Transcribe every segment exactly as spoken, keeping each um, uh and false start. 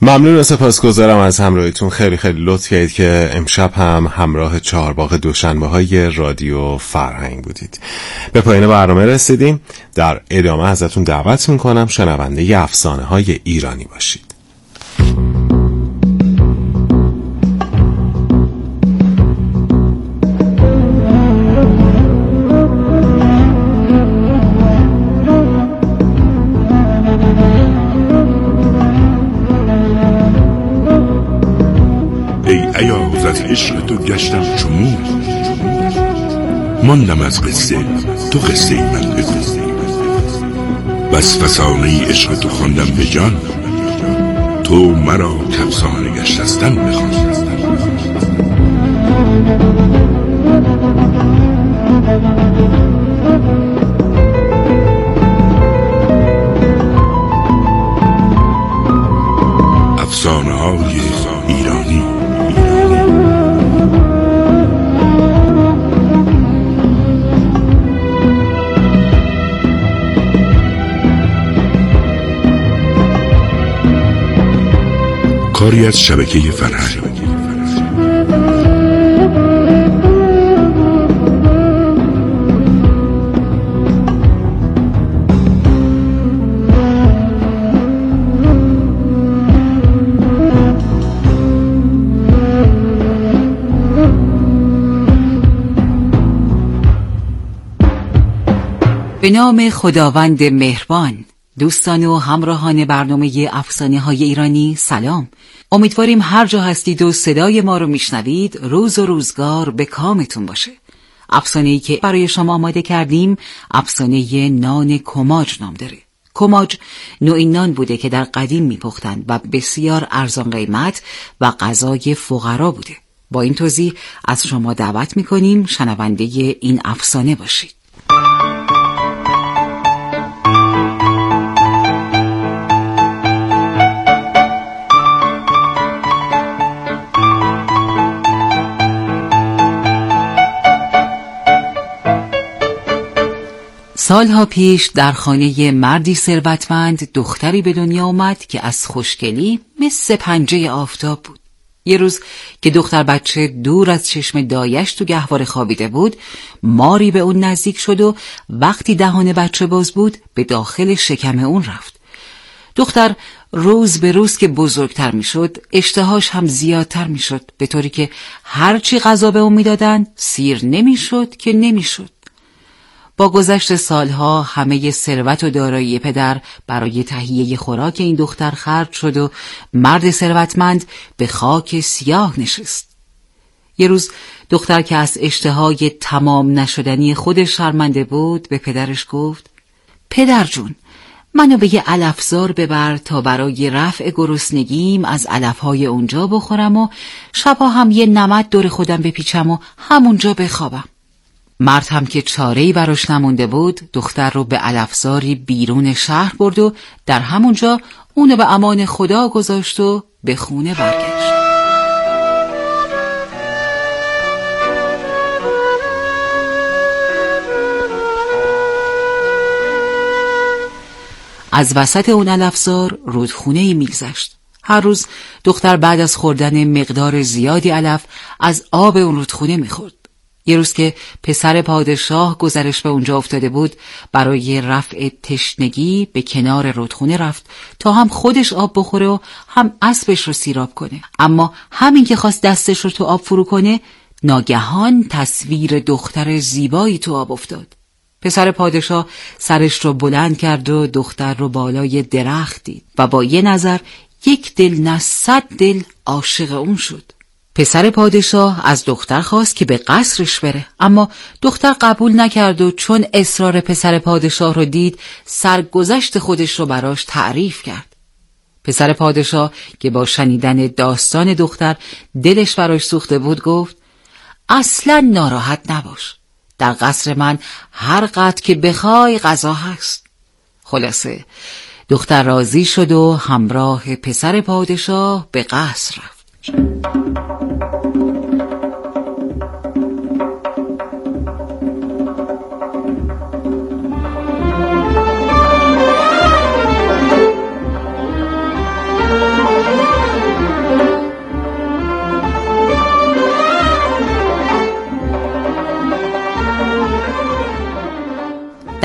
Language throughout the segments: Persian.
ممنون و سپاسگزارم از همراهیتون. خیلی خیلی لطف کردید که امشب هم همراه چهارباغ دوشنبه های رادیو فرهنگ بودید. به پایان برنامه رسیدیم. در ادامه ازتون دعوت میکنم شنونده ی افسانه های ایرانی باشید. عشق تو گشتم چمون، ماندم از قصه تو قصه ای من بگو. بس فسانه عشق تو خواندم به جان، تو مرا کفسانه گشتستن بخوان. افسانه های ایرانی. کاری از شبکه فرهنگ. به نام خداوند مهربان. دوستان و همراهان برنامه افسانه های ایرانی سلام. امیدواریم هر جا هستید و صدای ما رو میشنوید روز و روزگار به کامتون باشه. افسانه‌ای که برای شما آماده کردیم افسانه نان کماج نام داره. کماج نوعی نان بوده که در قدیم میپختند و بسیار ارزان قیمت و غذای فقرا بوده. با این توضیح از شما دعوت میکنیم شنونده این افسانه باشید. سالها پیش در خانه مردی ثروتمند دختری به دنیا آمد که از خوشگلی مثل پنجه آفتاب بود. یه روز که دختر بچه دور از چشم دایش تو گهواره خوابیده بود، ماری به اون نزدیک شد و وقتی دهان بچه باز بود به داخل شکم اون رفت. دختر روز به روز که بزرگتر می شد اشتهاش هم زیادتر می شد، به طوری که هرچی غذا به اون می دادن سیر نمی شد که نمی شد. با گذشت سالها همه ثروت و دارایی پدر برای تهیه خوراک این دختر خرج شد و مرد ثروتمند به خاک سیاه نشست. یه روز دختر که از اشتهای تمام نشدنی خودش شرمنده بود به پدرش گفت: پدر جون، منو به یه علفزار ببر تا برای رفع گرسنگیم از علفهای اونجا بخورم و شبا هم یه نمد دور خودم بپیچم و همونجا بخوابم. مرد هم که چاره‌ای براش نمونده بود دختر رو به علفزاری بیرون شهر برد و در همونجا اونو به امان خدا گذاشت و به خونه برگشت. از وسط اون علفزار رودخونه‌ای میگذشت. هر روز دختر بعد از خوردن مقدار زیادی علف از آب اون رودخونه میخورد. یه روز که پسر پادشاه گذرش به اونجا افتاده بود برای رفع تشنگی به کنار رودخونه رفت تا هم خودش آب بخوره و هم اسبش رو سیراب کنه. اما همین که خواست دستش رو تو آب فرو کنه ناگهان تصویر دختر زیبایی تو آب افتاد. پسر پادشاه سرش رو بلند کرد و دختر رو بالای درخت دید و با یه نظر یک دل نه صد دل عاشق اون شد. پسر پادشاه از دختر خواست که به قصرش بره، اما دختر قبول نکرد و چون اصرار پسر پادشاه رو دید سرگذشت خودش رو براش تعریف کرد. پسر پادشاه که با شنیدن داستان دختر دلش براش سوخته بود گفت: اصلا ناراحت نباش، در قصر من هر قدر که بخوای غذا هست. خلاصه دختر راضی شد و همراه پسر پادشاه به قصر رفت.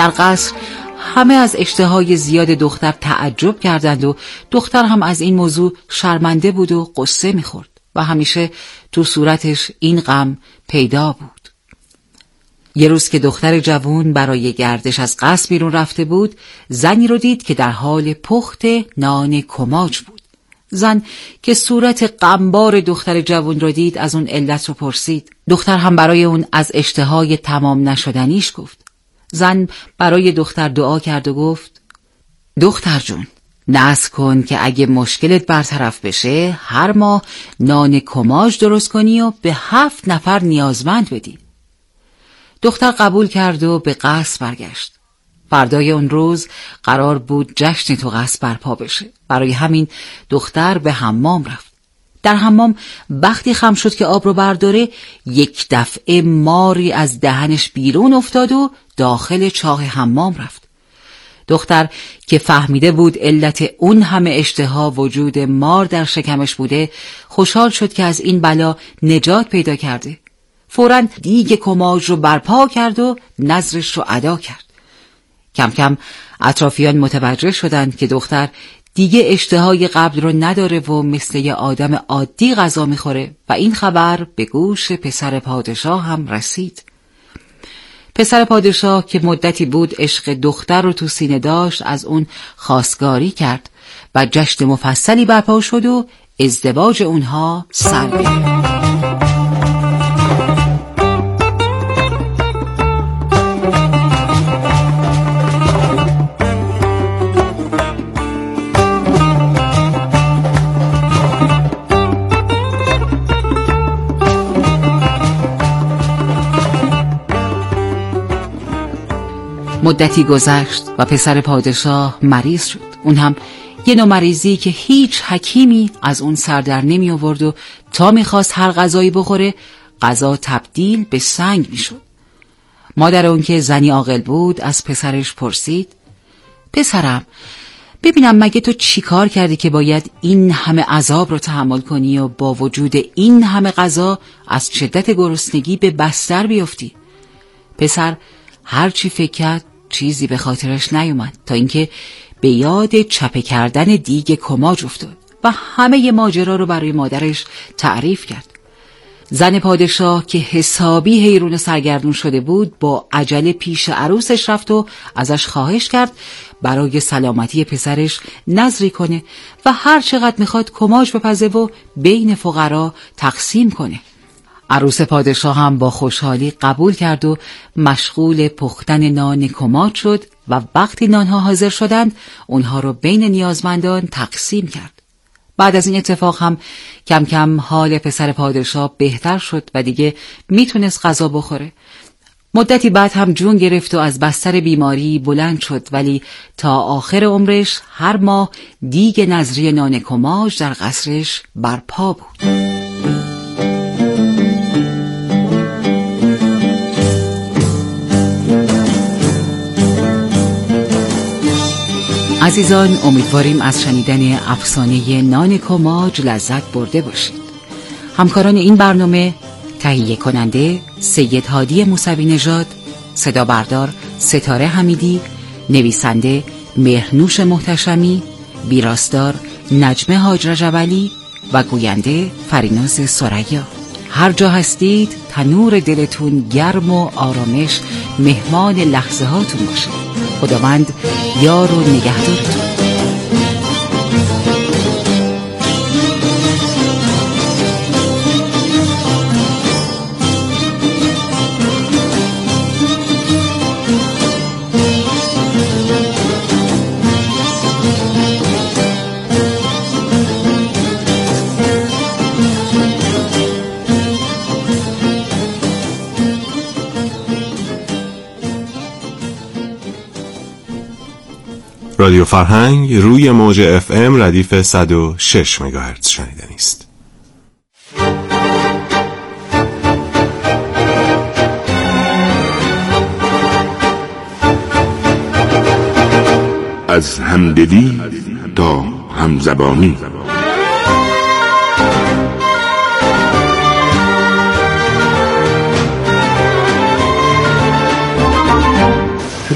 در قصر همه از اشتهای زیاد دختر تعجب کردند و دختر هم از این موضوع شرمنده بود و قصه می‌خورد و همیشه تو صورتش این غم پیدا بود. یه روز که دختر جوان برای گردش از قصر بیرون رفته بود، زنی رو دید که در حال پخت نان کماج بود. زن که صورت غمبار دختر جوان رو دید از اون علت رو پرسید. دختر هم برای اون از اشتهای تمام نشدنیش گفت. زن برای دختر دعا کرد و گفت: دختر جون، نذر کن که اگه مشکلت برطرف بشه هر ماه نان کماج درست کنی و به هفت نفر نیازمند بدی. دختر قبول کرد و به قصر برگشت. فردای اون روز قرار بود جشن تو قصر برپا بشه. برای همین دختر به حمام رفت. در حمام وقتی خم شد که آب رو برداره، یک دفعه ماری از دهنش بیرون افتاد و داخل چاه حمام رفت. دختر که فهمیده بود علت اون همه اشتها وجود مار در شکمش بوده، خوشحال شد که از این بلا نجات پیدا کرده. فوراً دیگ کماج رو برپا کرد و نذرش رو ادا کرد. کم کم اطرافیان متوجه شدند که دختر دیگه اشتهای قبل رو نداره و مثل یه آدم عادی غذا میخوره و این خبر به گوش پسر پادشاه هم رسید. پسر پادشاه که مدتی بود عشق دختر رو تو سینه داشت، از اون خواستگاری کرد و جشن مفصلی برپا شد و ازدواج اونها سر گرفت. مدتی گذشت و پسر پادشاه مریض شد. اون هم یه نوع مریضی که هیچ حکیمی از اون سر در نمی آورد و تا میخواست هر غذایی بخوره غذا تبدیل به سنگ میشد. مادر اون که زنی عاقل بود از پسرش پرسید: پسرم، ببینم مگه تو چی کار کردی که باید این همه عذاب رو تحمل کنی و با وجود این همه غذا از شدت گرسنگی به بستر بیفتی؟ پسر هر چی فکر کرد چیزی به خاطرش نیومد تا اینکه به یاد چپه کردن دیگ کماج افتاد و همه ماجرا رو برای مادرش تعریف کرد. زن پادشاه که حسابی حیرون و سرگردون شده بود با عجله پیش عروسش رفت و ازش خواهش کرد برای سلامتی پسرش نذری کنه و هر چقدر میخواد کماج بپزه و بین فقرا تقسیم کنه. عروس پادشاه هم با خوشحالی قبول کرد و مشغول پختن نان کماج شد و وقتی نانها حاضر شدند اونها رو بین نیازمندان تقسیم کرد. بعد از این اتفاق هم کم کم حال پسر پادشاه بهتر شد و دیگه میتونست غذا بخوره. مدتی بعد هم جون گرفت و از بستر بیماری بلند شد، ولی تا آخر عمرش هر ماه دیگ نذری نان کماج در قصرش برپا بود. عزیزان، امیدواریم از شنیدن افسانه نان کماج لذت برده باشید. همکاران این برنامه: تهیه کننده سید هادی موسوی نژاد، صدا بردار ستاره حمیدی، نویسنده مهرنوش محتشمی، ویراستار نجمه حاج رجبلی و گوینده فریناز ثریا. هر جا هستید تنور دلتون گرم و آرامش مهمان لحظه هاتون باشه. خداوند یار و نگهدارتون. رادیو فرهنگ روی موج اف ام ردیف صد و شش مگاهرتز شنیدنی است. از همدلی تا همزبانی.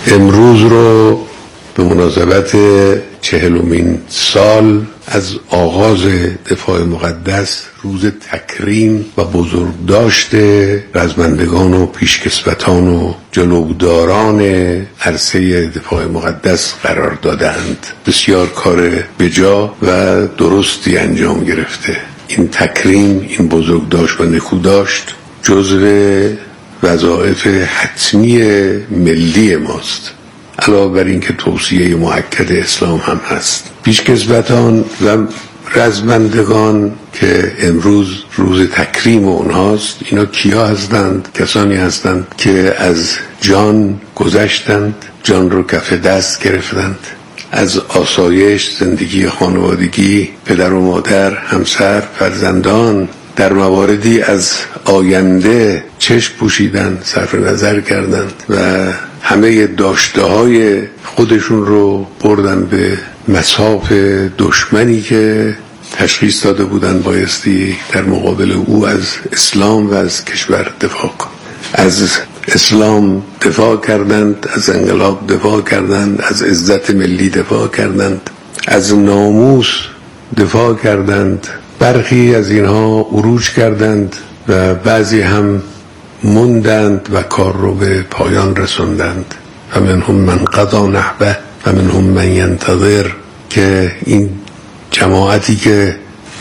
امروز رو به مناسبت چهلمین سال از آغاز دفاع مقدس، روز تکریم و بزرگداشت رزمندگان و پیشکسوتان و جلوداران عرصه دفاع مقدس قرار دادند. بسیار کار بجا و درستی انجام گرفته. این تکریم، این بزرگداشت و نکوداشت جزو وظایف حتمی ملی ماست، علاوه بر این که توصیه مؤکد اسلام هم هست. پیشکسوتان و رزمندگان که امروز روز تکریم اونهاست، اینا کیا هستند؟ کسانی هستند که از جان گذشتند، جان رو کف دست گرفتند، از آسایش، زندگی خانوادگی، پدر و مادر، همسر، فرزندان، در مواردی از آینده چشم پوشیدن، صرف نظر کردند و همه داشته های خودشون رو بردن به مصاف دشمنی که تشخیص داده بودن بایستی در مقابل او از اسلام و از کشور دفاع کن. از اسلام دفاع کردند، از انقلاب دفاع کردند، از عزت ملی دفاع کردند، از ناموس دفاع کردند. برخی از اینها عروج کردند و بعضی هم موندند و کار رو به پایان رسوندند. و منهم من قضا نحبه و منهم من ینتظر، که این جماعتی که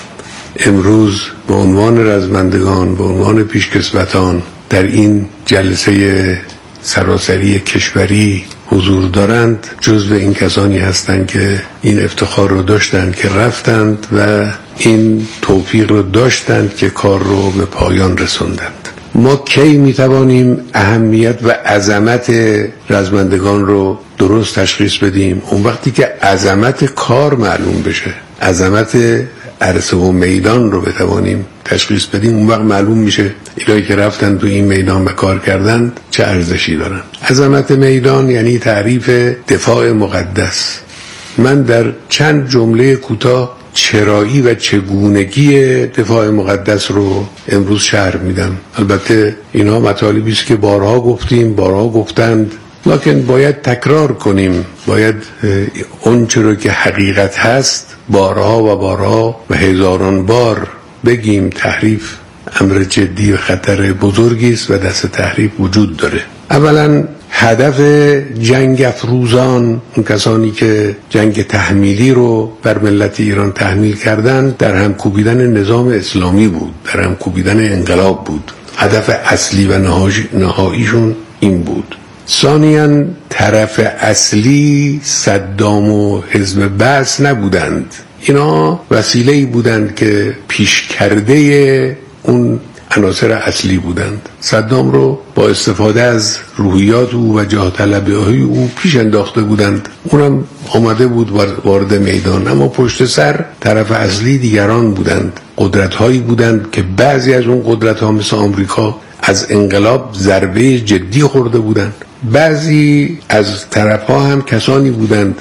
امروز به عنوان رزمندگان، به عنوان پیشکسوتان در این جلسه سراسری کشوری حضور دارند، جزو این کسانی هستند که این افتخار رو داشتند که رفتند و این توفیق رو داشتند که کار رو به پایان رسوندند. ما کی میتوانیم اهمیت و عظمت رزمندگان رو درست تشخیص بدیم؟ اون وقتی که عظمت کار معلوم بشه، عظمت عرصه و میدان رو بتوانیم تشخیص بدیم، اون وقت معلوم میشه اینایی که رفتن تو این میدان به کار کردند چه ارزشی دارن. عظمت میدان یعنی تعریف دفاع مقدس. من در چند جمله کوتاه چرایی و چگونگی دفاع مقدس رو امروز شرح میدم. البته اینها مطالبی است که بارها گفتیم، بارها گفتند، لکن باید تکرار کنیم، باید اون چرا که حقیقت هست بارها و بارها و هزاران بار بگیم. تحریف امر جدی و خطر بزرگی است و دست تحریف وجود داره. اولا هدف جنگ افروزان، اون کسانی که جنگ تحمیلی رو بر ملت ایران تحمیل کردند، در هم کوبیدن نظام اسلامی بود، در هم کوبیدن انقلاب بود. هدف اصلی و نهاییشون این بود. ثانیاً طرف اصلی صدام و حزب بعث نبودند، اینا وسیله‌ای بودند که پیش کرده اون عناصر اصلی بودند. صدام رو با استفاده از روحیات او و جاه طلبی او پیش انداخته بودند، اونم آمده بود وارد میدان، اما پشت سر طرف اصلی دیگران بودند، قدرت هایی بودند که بعضی از اون قدرت ها مثل آمریکا از انقلاب ضربه جدی خورده بودند. بعضی از طرف ها هم کسانی بودند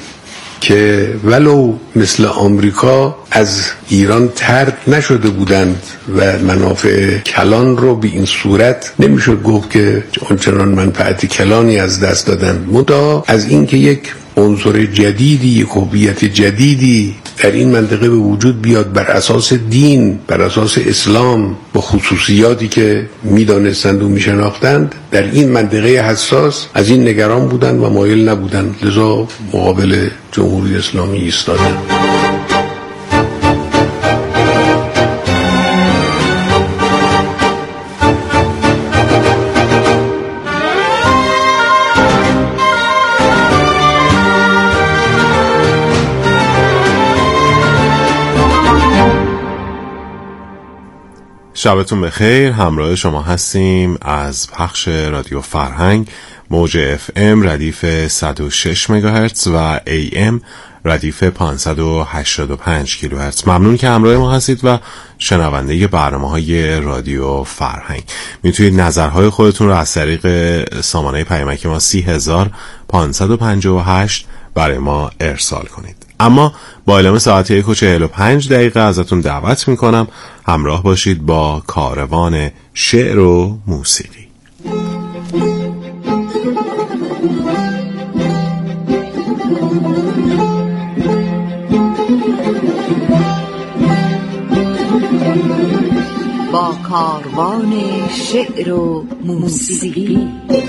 که ولو مثل آمریکا از ایران طرد نشده بودند و منافع کلان رو به این صورت نمیشد گفت که آنچنان منفعت کلانی از دست دادند، منتها از این که یک عنصر جدیدی، یک هویت جدیدی در این منطقه به وجود بیاد بر اساس دین، بر اساس اسلام، با خصوصیاتی که میدانستند و میشناختند، در این منطقه حساس از این نگران بودند و مایل نبودند، لذا مقابل جمهوری اسلامی ایستادند. شبتون بخیر. همراه شما هستیم از پخش رادیو فرهنگ، موج اف ام ردیف صد و شش مگاهرتز و ای ام ردیف پانصد و هشتاد و پنج کیلوهرتز. ممنون که همراه ما هستید و شنونده برنامه‌های رادیو فرهنگ. میتونید نظرهای خودتون رو از طریق سامانه پیامک ما سی هزار پانصد و پنجاه و هشت برای ما ارسال کنید. اما با اعلام ساعت یک و چهل و پنج دقیقه ازتون دعوت میکنم همراه باشید با کاروان شعر و موسیقی. کاروان شعر و موسیقی.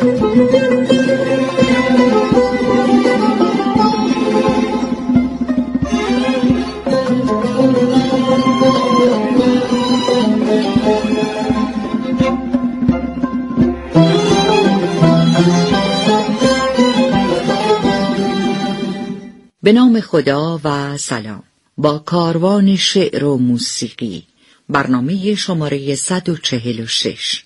به نام خدا و سلام. با کاروان شعر و موسیقی، برنامه شماره صد و چهل و شش.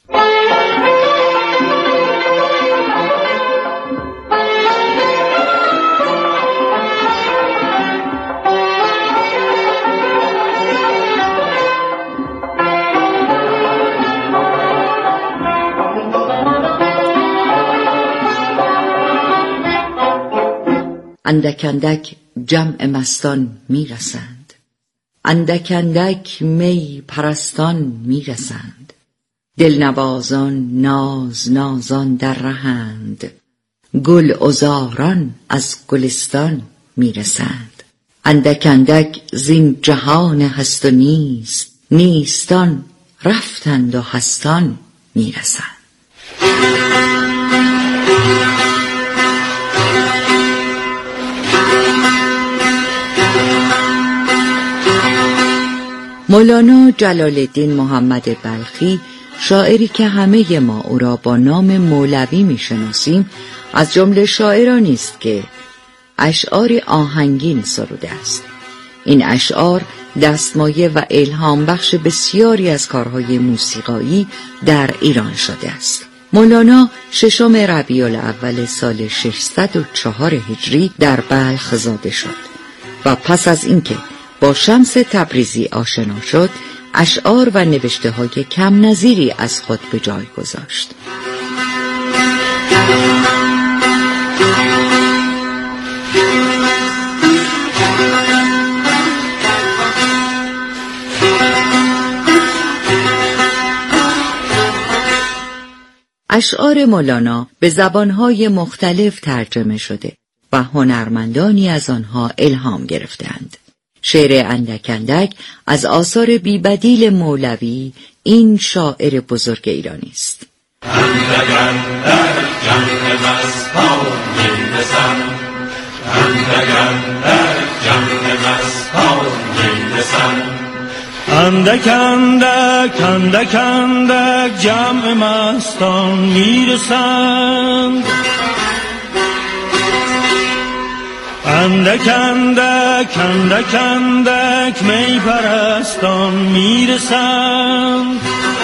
اندک اندک جمع مستان میرسند، اندک اندک می پرستان میرسند، دلنوازان ناز نازان در رهند، گل عذاران از گلستان میرسند. اندک اندک زین جهان هست و نیست، نیستان رفتند و هستان میرسند. مولانا جلال الدین محمد بلخی، شاعری که همه ما او را با نام مولوی میشناسیم، از جمله شاعرانی است که اشعار آهنگین سروده است. این اشعار دستمایه و الهام بخش بسیاری از کارهای موسیقایی در ایران شده است. مولانا ششم ربیع الاول سال ششصد و چهار هجری در بلخ زاده شد و پس از اینکه با شمس تبریزی آشنا شد، اشعار و نوشته های کم نظیری از خود به جای گذاشت. اشعار مولانا به زبانهای مختلف ترجمه شده و هنرمندانی از آنها الهام گرفتند. شعر اندک اندک از آثار بی‌بدیل مولوی، این شاعر بزرگ ایرانی است. اندک اندک جمع مستان میرسند، اندک اندک جمع مستان میرسند، اندک اندک اندک اندک جمع مستان میرسند، اندک اندک اندک اندک می پرستان میرسند.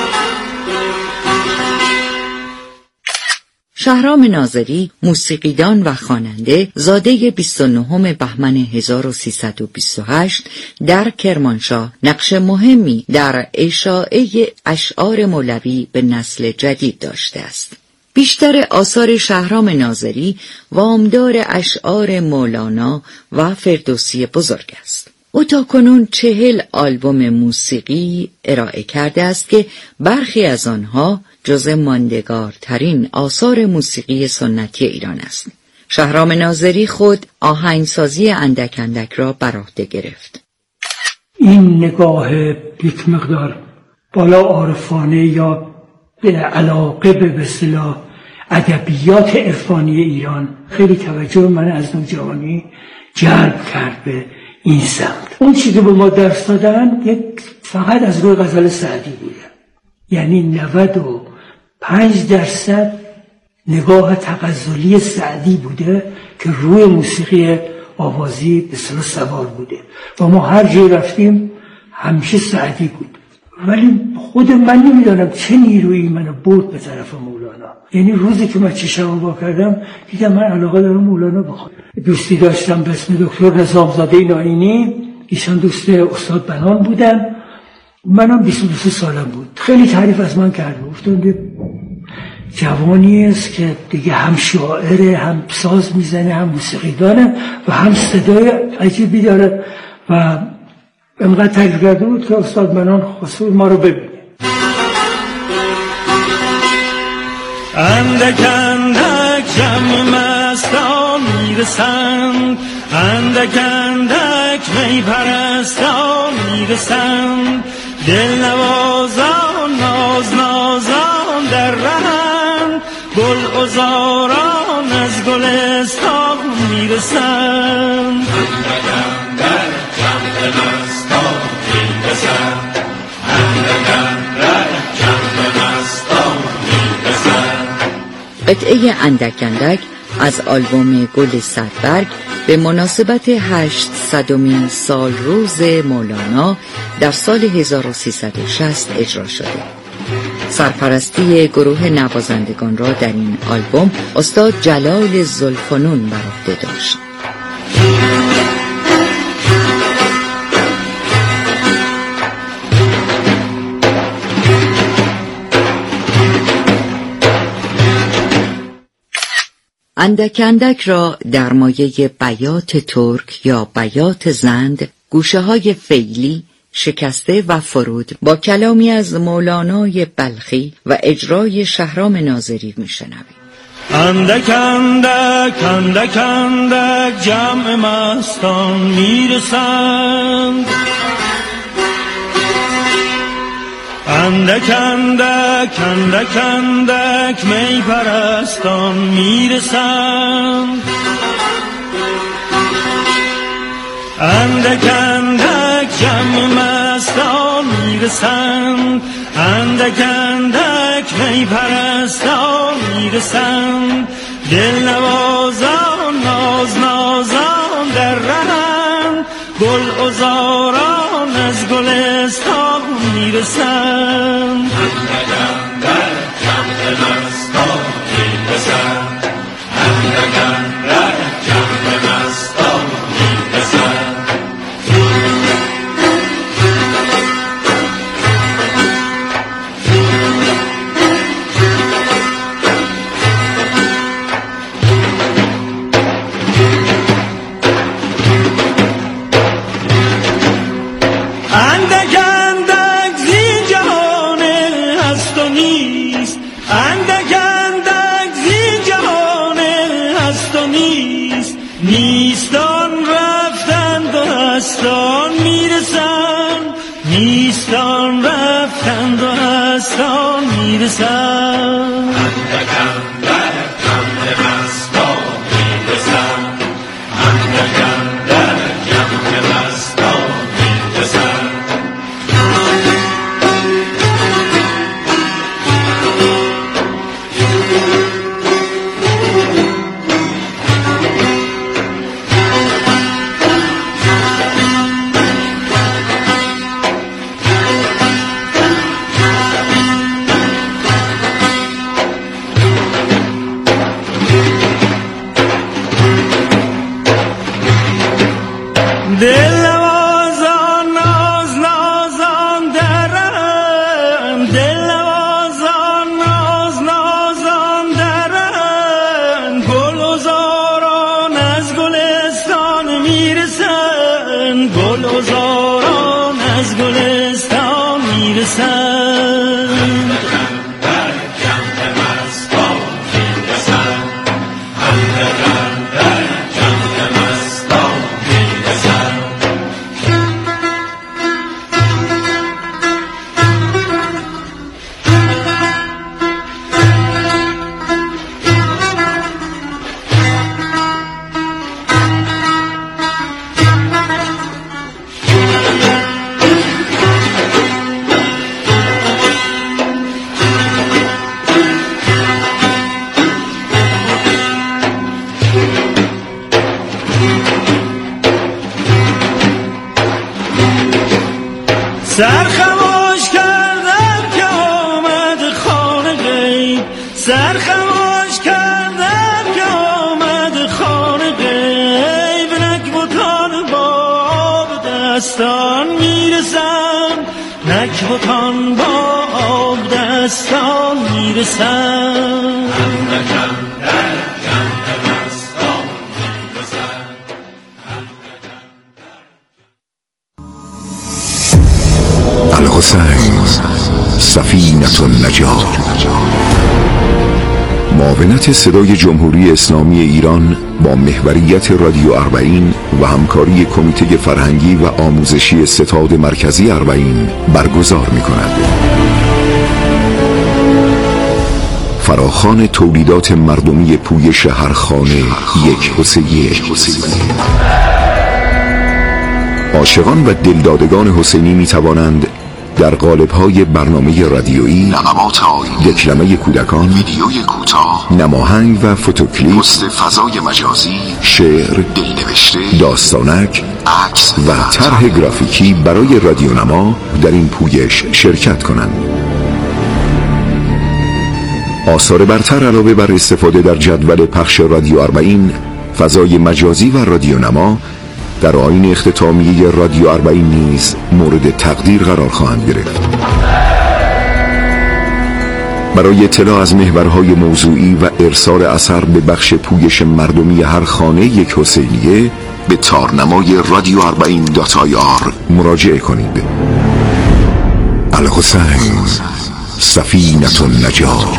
شهرام ناظری، موسیقیدان و خواننده، زاده بیست و نهم بهمن هزار و سیصد و بیست و هشت در کرمانشاه، نقش مهمی در اشاعه اشعار مولوی به نسل جدید داشته است. بیشتر آثار شهرام ناظری وامدار اشعار مولانا و فردوسی بزرگ است. او تاکنون چهل آلبوم موسیقی ارائه کرده است که برخی از آنها جز ماندگارترین آثار موسیقی سنتی ایران است. شهرام ناظری خود آهنگسازی اندک اندک را بر عهده گرفت. این نگاه یک مقدار بالا عارفانه یا به علاقه به اصطلاح ادبیات عرفانی ایران خیلی توجه من از نوجوانی جلب کرد به این سمت. اون چیزی که به ما درس دادن یک فقط از روی غزل سعدی بوده، یعنی نود و پنج درصد نگاه تغزلی سعدی بوده که روی موسیقی آوازی به اصطلاح سوار بوده و ما هر جای رفتیم همیشه سعدی بود. ولی خود من نمیدانم چه نیرویی منو برد به طرف مولانا. یعنی روزی که من چشمو وا کردم دیدم من علاقه دارم مولانا بخونم. دوستی داشتم به اسم دکتر نظامزاده ناینی، ایشان دوست استاد بنان بودن، منم بیست و دو سالم بود. خیلی تعریف از من کرد، گفتن جوانی است که دیگه هم شاعره، هم ساز میزنه، هم موسیقی داره و هم صدای عجیبی داره و انقدر تعریف کرده بود که استاد منان خواست ما رو ببینه. اندک اندک جمع مستان میرسند، اندک اندک می پرستان میرسند، دل نوازان گل عذاران از گلستان میرسند. اندک جمع مستان میرسند، اندک جمع مستان میرسند. قطعه اندک اندک از آلبوم گل صدبرگ به مناسبت هشتصدمین سال روز مولانا در سال هزار و سیصد و شصت اجرا شده. سرپرستی گروه نوازندگان را در این آلبوم استاد جلال ذوالفنون بر عهده داشت. اندک اندک را در مایه بیات ترک یا بیات زند، گوشه های فعلی، شکسته و فرود با کلامی از مولانای بلخی و اجرای شهرام ناظری میشنویم. اندک اندک اندک اندک جمع مستان میرسند، اندک اندک اندک اندک می پرستان میرسند، اندک اندک جمع مستان میرسند، اندک اندک می پرستان میرسند. دل نوازان ناز نازان در رهند، گل عذاران از گلستان میرسند. اندک اندک جمع مستان میرسند، اندک اندک جمع مستان میرسند. نیستان رفتند و هستان میرسند، نیستان رفتند و هستان میرسند. اندک اندک جمع مستان میرسند، اندک اندک جمع مستان میرسند. دل نوازان ناز نازان درند، دل نوازان ناز نازان درند، گل عذاران از گلستان میرسند، گل عذاران از گلستان میرسند. سر خموش کردم که آمد خانه غیب، سر خموش کردم که آمد خانه غیب. نکبتان با آب دستان میرسند، نکبتان با آب دستان میرسند. اندک اندک جمع مستان میرسند. الحسین سفینة النجات، معاونت صدای جمهوری اسلامی ایران با محوریت رادیو اربعین و همکاری کمیته فرهنگی و آموزشی ستاد مرکزی اربعین برگزار می کند. فراخوان تولیدات مردمی پویش هر خانه یک حسینی. عاشقان و دلدادگان حسینی می توانند در قالب‌های برنامه رادیویی، نغمات آیینی، دکلمه کودکان، ویدیوی کوتاه، نماهنگ و فوتوکلیپ، پست فضای مجازی، شعر، دلنوشته، داستانک، عکس و طرح گرافیکی برای رادیونما در این پویش شرکت کنند. آثار برتر علاوه بر استفاده در جدول پخش رادیو اربعین، فضای مجازی و رادیونما در آیین اختتامیه رادیو اربعین نیز مورد تقدیر قرار خواهند گرفت. برای اطلاع از محورهای موضوعی و ارسال اثر به بخش پویش مردمی هر خانه یک حسینیه به تارنمای رادیو اربعین دات آی آر مراجعه کنید. الحسین، سفینة النجاة.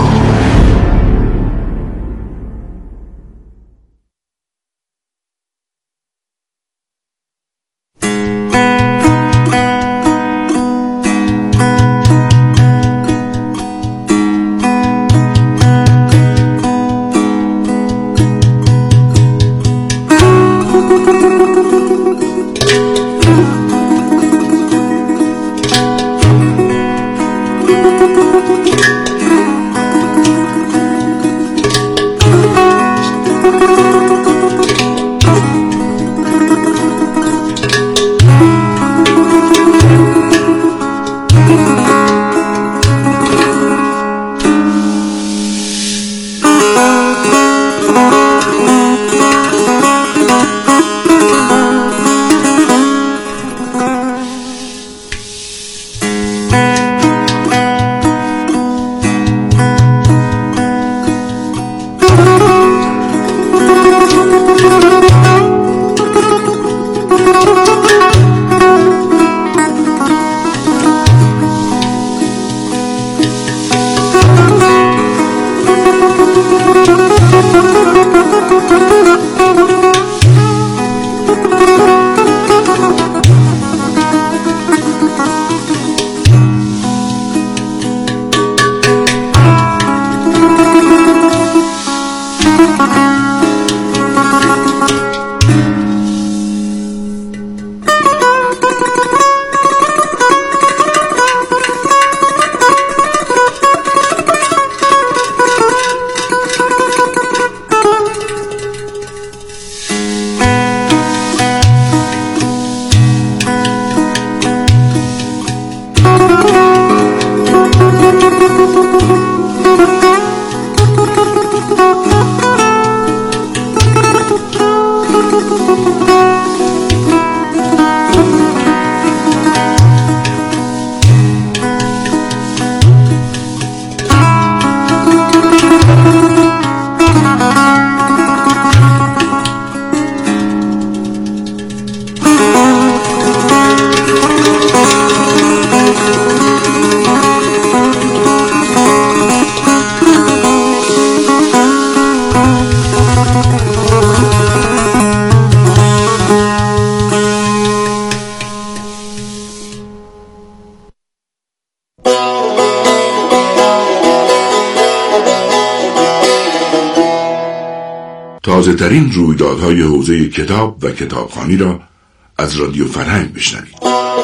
تازه‌ترین رویدادهای حوزه کتاب و کتابخوانی را از رادیو فرهنگ بشنوید.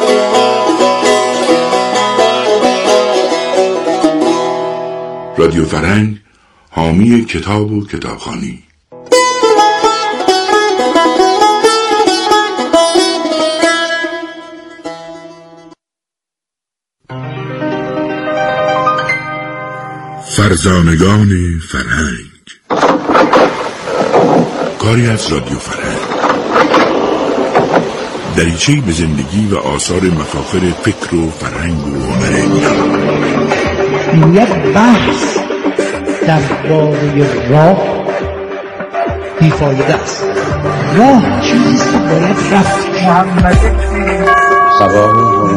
رادیو فرهنگ، حامی کتاب و کتابخوانی. فرزانگان فرهنگ، کاری از رادیو فرهنگ، دریچه‌ای به زندگی و آثار مفاخر فکر و فرهنگ و هنر ایران. یک بحث درباره راه بیفایده است. راه چیزی است که باید رفت. محمد